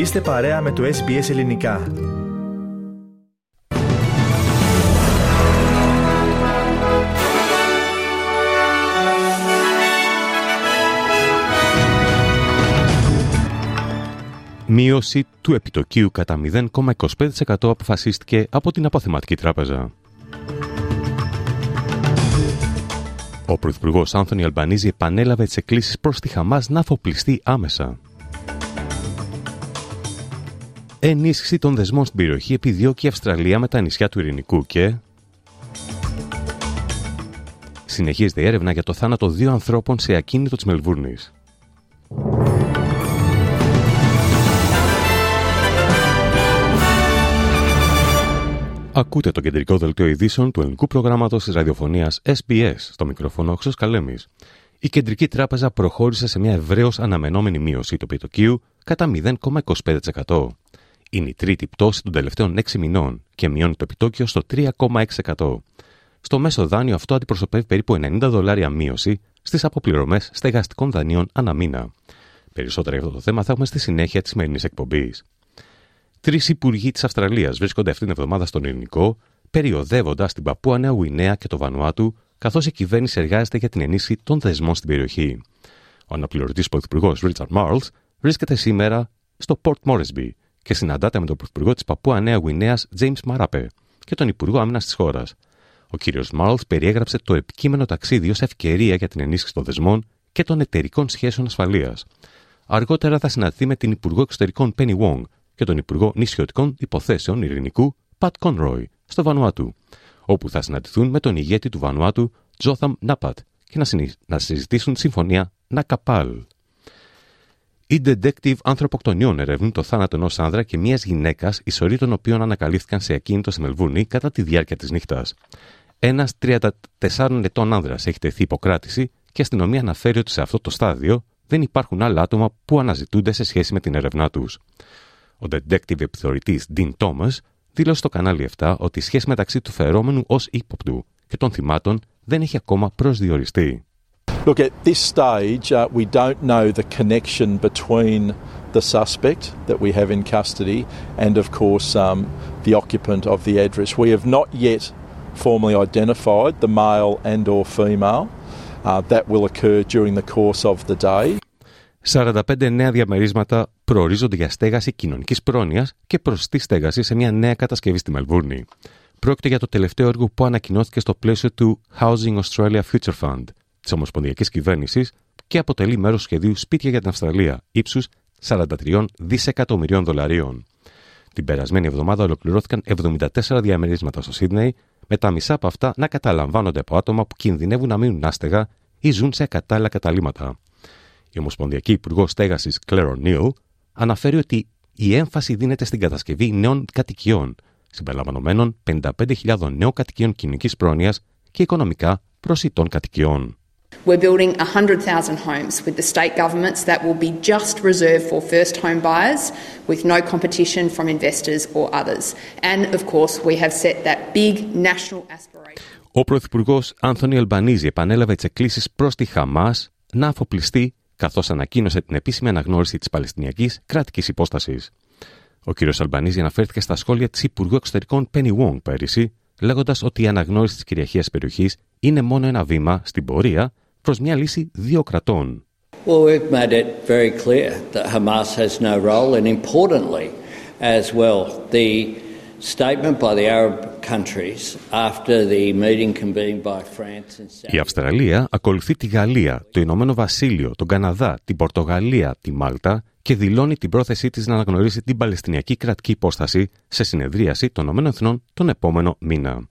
Είστε παρέα με το SBS Ελληνικά. Μείωση του επιτοκίου κατά 0,25% αποφασίστηκε από την Αποθεματική Τράπεζα. Ο Πρωθυπουργός Άνθονι Αλμπανίζη επανέλαβε τις εκκλήσεις προς τη Χαμάς να αφοπλιστεί άμεσα. Ενίσχυση των δεσμών στην περιοχή επιδιώκει η Αυστραλία με τα νησιά του Ειρηνικού και συνεχίζεται η έρευνα για το θάνατο 2 ανθρώπων σε ακίνητο της Μελβούρνης. Ακούτε το κεντρικό δελτίο ειδήσεων του ελληνικού προγράμματος της ραδιοφωνίας SBS, στο μικρόφωνο Χρήστος Καλέμης. Η Κεντρική Τράπεζα προχώρησε σε μια ευρέως αναμενόμενη μείωση του επιτοκίου κατά 0,25%. Είναι η τρίτη πτώση των τελευταίων 6 μηνών και μειώνει το επιτόκιο στο 3,6%. Στο μέσο δάνειο αυτό αντιπροσωπεύει περίπου $90 μείωση στις αποπληρωμές στεγαστικών δανείων ανά μήνα. Περισσότερα για αυτό το θέμα θα έχουμε στη συνέχεια της σημερινής εκπομπής. 3 υπουργοί της Αυστραλίας βρίσκονται αυτήν την εβδομάδα στον Ειρηνικό, περιοδεύοντας την Παππούα Νέα Γουινέα και το Βανουάτου, καθώς η κυβέρνηση εργάζεται για την ενίσχυση των δεσμών στην περιοχή. Ο αναπληρωτής πρωθυπουργός Ρίτσαρντ Μάρλς βρίσκεται σήμερα στο Port Moresby και συναντάται με τον πρωθυπουργό της Παππούα Νέα Γουινέας Τζέιμς Μαράπε και τον υπουργό άμυνας της χώρας. Ο κ. Μάρλς περιέγραψε το επικείμενο ταξίδι ως ευκαιρία για την ενίσχυση των δεσμών και των εταιρικών σχέσεων ασφαλείας. Αργότερα θα συναντηθεί με την υπουργό εξωτερικών Penny Wong και τον Υπουργό Νησιωτικών Υποθέσεων Ειρηνικού Πατ Κόνροι στο Βανουάτου, όπου θα συναντηθούν με τον ηγέτη του Βανουάτου Τζόθαμ Νάπατ και να συζητήσουν τη συμφωνία Νακαπάλ. Οι detective ανθρωποκτονιών ερευνούν το θάνατο ενός άνδρα και μιας γυναίκας, οι σωροί των οποίων ανακαλύφθηκαν σε ακίνητο στη Μελβούρνη κατά τη διάρκεια της νύχτας. Ένας 34 ετών άνδρας έχει τεθεί υποκράτηση και η αστυνομία αναφέρει ότι σε αυτό το στάδιο δεν υπάρχουν άλλα άτομα που αναζητούνται σε σχέση με την έρευνά τους. Ο detective επιθεωρητής Dean Thomas δήλωσε στο κανάλι 7 ότι η σχέση μεταξύ του φερόμενου ως ύποπτου και των θυμάτων δεν έχει ακόμα προσδιοριστεί. Look, at this stage, we don't know the connection between the suspect that we have in custody and, of course, the occupant of the address. We have not yet formally identified the male and or female. That will occur during the course of the day. 45 νέα διαμερίσματα προορίζονται για στέγαση κοινωνικής πρόνοιας και προσιτή στέγαση σε μια νέα κατασκευή στη Μελβούρνη. Πρόκειται για το τελευταίο έργο που ανακοινώθηκε στο πλαίσιο του Housing Australia Future Fund της Ομοσπονδιακής Κυβέρνησης και αποτελεί μέρος σχεδίου Σπίτια για την Αυστραλία ύψους $43 δισεκατομμυρίων. Την περασμένη εβδομάδα ολοκληρώθηκαν 74 διαμερίσματα στο Σίδνεϊ, με τα μισά από αυτά να καταλαμβάνονται από άτομα που κινδυνεύουν να μείνουν άστεγα ή ζουν σε ακατάλληλα καταλύματα. Η Ομοσπονδιακή Υπουργός Στέγασης Claire O'Neill αναφέρει ότι η έμφαση δίνεται στην κατασκευή νέων κατοικιών, συμπεριλαμβανομένων 55.000 νέων κατοικιών κοινωνικής πρόνοιας και οικονομικά προσιτών κατοικιών. We're building 100,000 homes with the state governments that will be just reserved for first home buyers with no competition from investors or others. And of course we have set that big national aspiration. Ο Πρωθυπουργός Άνθονι Αλμπανίζη επανέλαβε τις εκκλήσεις προς τη Χαμάς να αφοπλιστεί, καθώς ανακοίνωσε την επίσημη αναγνώριση της Παλαιστινιακής κρατικής υπόστασης. Ο κ. Αλμπανίζη αναφέρθηκε στα σχόλια της Υπουργού Εξωτερικών Penny Wong πέρυσι, λέγοντας ότι η αναγνώριση της κυριαρχίας περιοχής είναι μόνο ένα βήμα στην πορεία προς μια λύση 2 κρατών. Well, we've made it very clear that Hamas has no role, and importantly as well, the statement by the Arab countries after the meeting convened by France and Saudi. Η Αυστραλία ακολουθεί τη Γαλλία, το Ηνωμένο Βασίλειο, τον Καναδά, την Πορτογαλία, τη Μάλτα και δηλώνει την πρόθεσή της να αναγνωρίσει την Παλαιστινιακή κρατική υπόσταση σε συνεδρίαση των ΗΠΑ τον επόμενο μήνα.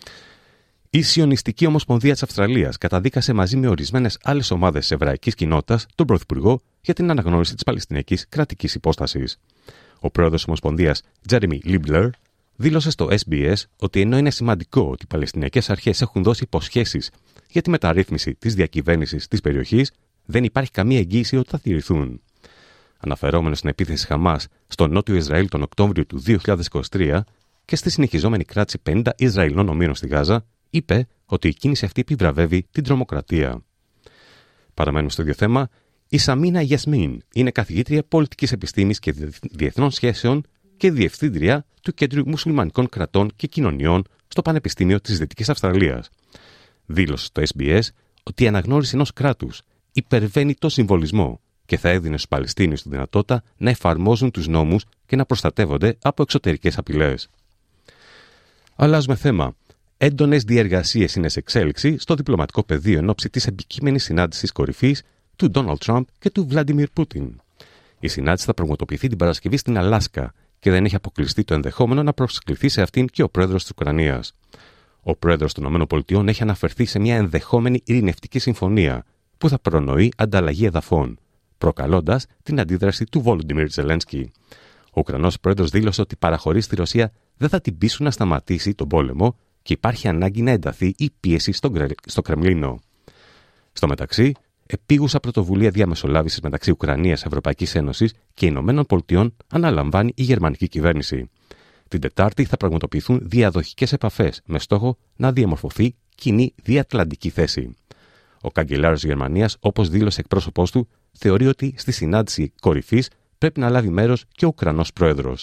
Η Σιωνιστική Ομοσπονδία της Αυστραλίας καταδίκασε μαζί με ορισμένες άλλες ομάδες της εβραϊκής κοινότητας τον Πρωθυπουργό για την αναγνώριση της Παλαιστινιακής κρατικής υπόστασης. Ο πρόεδρος της Ομοσπονδίας, Jeremy Libler, δήλωσε στο SBS ότι ενώ είναι σημαντικό ότι οι Παλαιστινιακές αρχές έχουν δώσει υποσχέσεις για τη μεταρρύθμιση της διακυβέρνησης της περιοχής, δεν υπάρχει καμία εγγύηση ότι θα τηρηθούν. Αναφερόμενος στην επίθεση Χαμάς στο νότιο Ισραήλ τον Οκτώβριο του 2023 και στη συνεχιζόμενη κράτηση 50 Ισραηλινών ομήρων στη Γάζα, είπε ότι η κίνηση αυτή επιβραβεύει την τρομοκρατία. Παραμένουμε στο ίδιο θέμα. Η Σαμίνα Γιασμίν είναι καθηγήτρια πολιτικής επιστήμης και διεθνών σχέσεων και διευθύντρια του Κέντρου Μουσουλμανικών Κρατών και Κοινωνιών στο Πανεπιστήμιο της Δυτικής Αυστραλίας. Δήλωσε στο SBS ότι η αναγνώριση ενός κράτους υπερβαίνει το συμβολισμό και θα έδινε στους Παλαιστίνιους τη δυνατότητα να εφαρμόζουν τους νόμους και να προστατεύονται από εξωτερικές απειλές. Αλλάζουμε θέμα. Έντονες διεργασίες είναι σε εξέλιξη στο διπλωματικό πεδίο εν ώψη της επικείμενης συνάντησης κορυφής του Ντόναλντ Τραμπ και του Βλάντιμιρ Πούτιν. Η συνάντηση θα πραγματοποιηθεί την Παρασκευή στην Αλάσκα και δεν έχει αποκλειστεί το ενδεχόμενο να προσκληθεί σε αυτήν και ο πρόεδρος της Ουκρανίας. Ο πρόεδρος των ΗΠΑ έχει αναφερθεί σε μια ενδεχόμενη ειρηνευτική συμφωνία που θα προνοεί ανταλλαγή εδαφών, προκαλώντας την αντίδραση του Βόλοντιμιρ Ζελένσκι. Ο Ουκρανός πρόεδρος δήλωσε ότι οι παραχωρήσεις στη Ρωσία δεν θα την πείσουν να σταματήσει τον πόλεμο και υπάρχει ανάγκη να ενταθεί η πίεση στο Κρεμλίνο. Στο μεταξύ, επίγουσα πρωτοβουλία διαμεσολάβησης μεταξύ Ουκρανίας, Ευρωπαϊκής Ένωσης και Ηνωμένων Πολιτειών αναλαμβάνει η γερμανική κυβέρνηση. Την Τετάρτη θα πραγματοποιηθούν διαδοχικές επαφές με στόχο να διαμορφωθεί κοινή διατλαντική θέση. Ο καγκελάριος της Γερμανίας, όπως δήλωσε εκπρόσωπός του, θεωρεί ότι στη συνάντηση κορυφής πρέπει να λάβει μέρος και ο Ουκρανός πρόεδρος.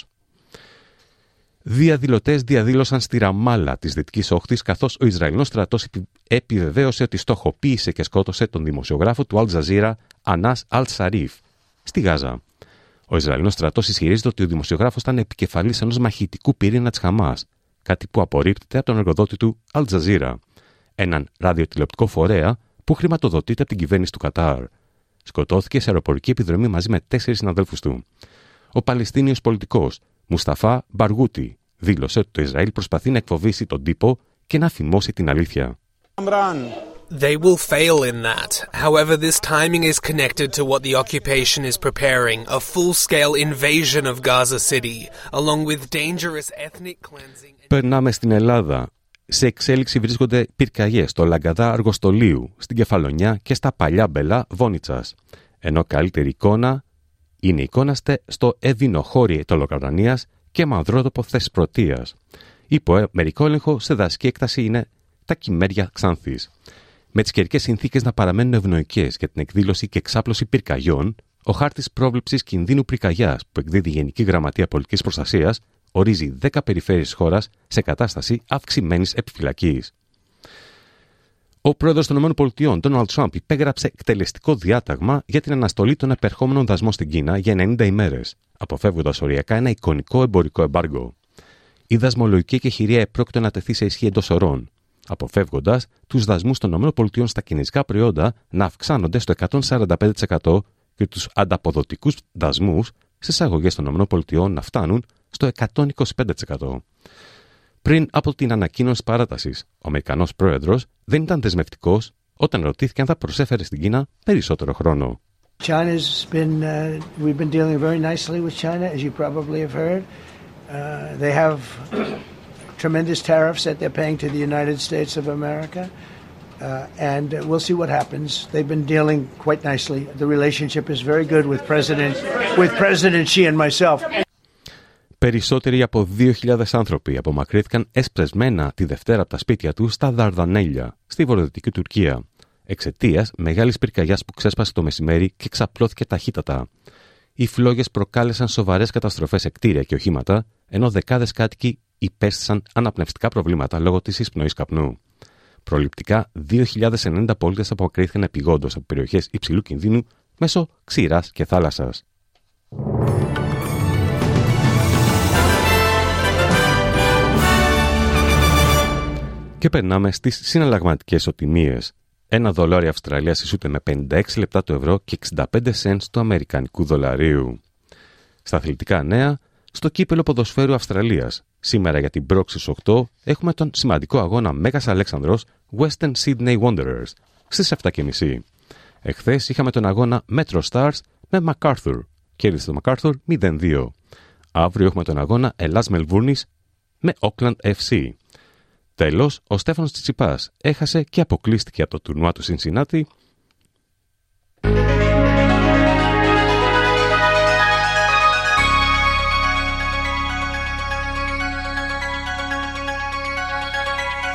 Διαδηλωτές διαδήλωσαν στη Ραμάλα της Δυτικής Όχθης, καθώς ο Ισραηλινός στρατός επιβεβαίωσε ότι στοχοποίησε και σκότωσε τον δημοσιογράφο του Αλ Τζαζίρα Ανάς Αλ Σαρίφ στη Γάζα. Ο Ισραηλινός στρατός ισχυρίζεται ότι ο δημοσιογράφος ήταν επικεφαλής ενός μαχητικού πυρήνα της Χαμάς, κάτι που απορρίπτεται από τον εργοδότη του Αλ Τζαζίρα, έναν ραδιοτηλεοπτικό φορέα που χρηματοδοτείται από την κυβέρνηση του Κατάρ. Σκοτώθηκε σε αεροπορική επιδρομή μαζί με 4 συναδέλφους του. Ο Παλαιστίνιος πολιτικός Μουσταφά Μπαργούτι δήλωσε ότι το Ισραήλ προσπαθεί να εκφοβήσει τον τύπο και να φημώσει την αλήθεια. They will fail in that. However, this timing is connected to what the occupation is preparing, a full-scale invasion of Gaza City, along with dangerous ethnic cleansing. Περνάμε στην Ελλάδα. Σε εξέλιξη βρίσκονται πυρκαγιές στο Λαγκαδά Αργοστολίου, στην Κεφαλονιά και στα Παλιά Μπελά Βόνιτσας. Ενώ καλύτερη εικόνα είναι η εικόνα στο Εδινοχώρι Τολοκαρνανίας και Μανδρότοπο Θεσπρωτείας. Υπό μερικό έλεγχο σε δασική έκταση είναι τα Κυμέρια Ξάνθης. Με τις καιρικές συνθήκες να παραμένουν ευνοϊκές για την εκδήλωση και εξάπλωση πυρκαγιών, ο χάρτης πρόβλεψης κινδύνου πυρκαγιάς που εκδίδει η Γενική Γραμματεία Πολιτικής Προστασίας ορίζει 10 περιφέρειες χώρας σε κατάσταση αυξημένης επιφυλακής. Ο πρόεδρος των ΗΠΑ, Ντόναλντ Τραμπ, υπέγραψε εκτελεστικό διάταγμα για την αναστολή των επερχόμενων δασμών στην Κίνα για 90 ημέρες, αποφεύγοντας οριακά ένα εικονικό εμπορικό εμπάργκο. Η δασμολογική εκεχηρία επρόκειτο να τεθεί σε ισχύ εντός ωρών, αποφεύγοντας τους δασμούς των ΗΠΑ στα κινέζικα προϊόντα να αυξάνονται στο 145% και τους ανταποδοτικούς δασμούς στις εισαγωγές των ΗΠΑ να φτάνουν στο 125%. Πριν από την ανακοίνωση παράτασης, ο Αμερικανός πρόεδρος δεν ήταν δεσμευτικός όταν ρωτήθηκε αν θα προσέφερε στην Κίνα περισσότερο χρόνο. We've been dealing very nicely with China, as you probably have heard. They have tremendous tariffs that they're paying to the United States of America, and we'll see what happens. They've been dealing quite nicely. The relationship is very good with President Xi and myself. Περισσότεροι από 2.000 άνθρωποι απομακρύνθηκαν εσπρεσμένα τη Δευτέρα από τα σπίτια τους στα Δαρδανέλια, στη βορειοδυτική Τουρκία, εξαιτίας μεγάλης πυρκαγιάς που ξέσπασε το μεσημέρι και εξαπλώθηκε ταχύτατα. Οι φλόγες προκάλεσαν σοβαρές καταστροφές σε κτίρια και οχήματα, ενώ δεκάδες κάτοικοι υπέστησαν αναπνευστικά προβλήματα λόγω της εισπνοής καπνού. Προληπτικά, 2.090 πολίτες απομακρύνθηκαν επειγόντως από περιοχές υψηλού κινδύνου μέσω ξηράς και θάλασσας. Και περνάμε στις συναλλαγματικές ισοτιμίες. $1 Αυστραλίας ισούται με 56 λεπτά το ευρώ και 65 cents του αμερικανικού δολαρίου. Στα αθλητικά νέα, στο κύπελο ποδοσφαίρου Αυστραλίας, σήμερα για την πρόξη στους 8 έχουμε τον σημαντικό αγώνα Μέγας Αλέξανδρος Western Sydney Wanderers στις 7.30. Εχθές είχαμε τον αγώνα Metro Stars με MacArthur. Κέρδισε το MacArthur 0-2. Αύριο έχουμε τον αγώνα Ελλάς Μελβούρνης με Auckland FC. Τέλος, ο Στέφανος Τσιτσιπάς έχασε και αποκλείστηκε από το τουρνουά του Σινσινάτι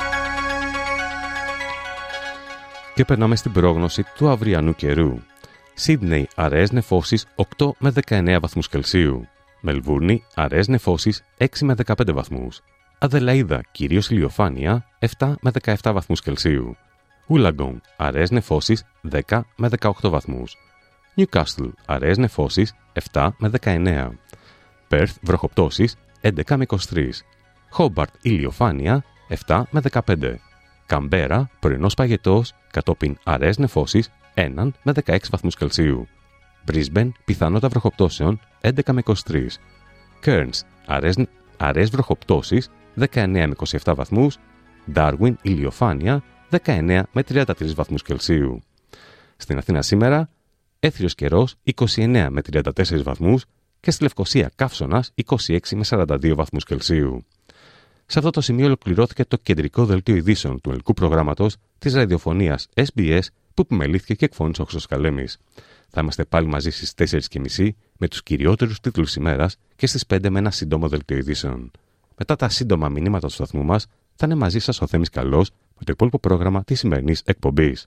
και περνάμε στην πρόγνωση του αυριανού καιρού. Σίδνεϊ, αραιές νεφώσεις 8 με 19 βαθμούς Κελσίου. Μελβούρνη, αραιές νεφώσεις 6 με 15 βαθμούς. Αδελαΐδα, κυρίως ηλιοφάνεια 7 με 17 βαθμούς Κελσίου. Ούλαγκον, αραιές νεφώσεις 10 με 18 βαθμούς. Νιουκάστλ, αραιές νεφώσεις 7 με 19. Πέρθ, βροχοπτώσεις 11 με 23. Χόμπαρτ, ηλιοφάνεια 7 με 15. Καμπέρα, πρωινός παγετός, κατόπιν αραιές νεφώσεις 1 με 16 βαθμούς Κελσίου. Μπρίσμπεν, πιθανότητα βροχοπτώσεων 11 με 23. Κέρνς, αραιές βροχοπτώσεις 19 με 27 βαθμούς. Ντάρουιν, ηλιοφάνεια 19 με 33 βαθμούς Κελσίου. Στην Αθήνα σήμερα, έθριος καιρός 29 με 34 βαθμούς και στη Λευκοσία καύσωνας 26 με 42 βαθμούς Κελσίου. Σε αυτό το σημείο ολοκληρώθηκε το κεντρικό δελτίο ειδήσεων του ελληνικού προγράμματος της ραδιοφωνίας SBS που επιμελήθηκε και εκφώνησε ο Χρήστος Καλέμης. Θα είμαστε πάλι μαζί στις 4:30 με τους κυριότερους τίτλους ημέρας και στις 5 με ένα σύντομο δελτίο ειδήσεων. Μετά τα σύντομα μηνύματα του σταθμού μας, θα είναι μαζί σας ο Θέμης Καλός με το υπόλοιπο πρόγραμμα της σημερινής εκπομπής.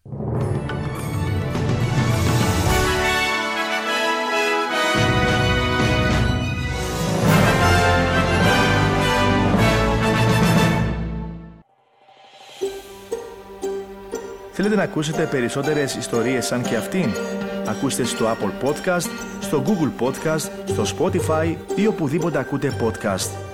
Θέλετε να ακούσετε περισσότερες ιστορίες σαν και αυτήν? Ακούστε στο Apple Podcast, στο Google Podcast, στο Spotify ή οπουδήποτε ακούτε podcast.